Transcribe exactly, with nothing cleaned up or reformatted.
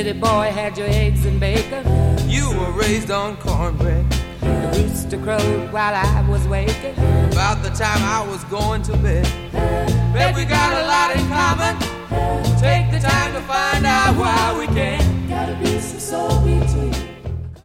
city boy had your eggs and bacon. You were raised on cornbread. The rooster crowed while I was waking. About the time I was going to bed.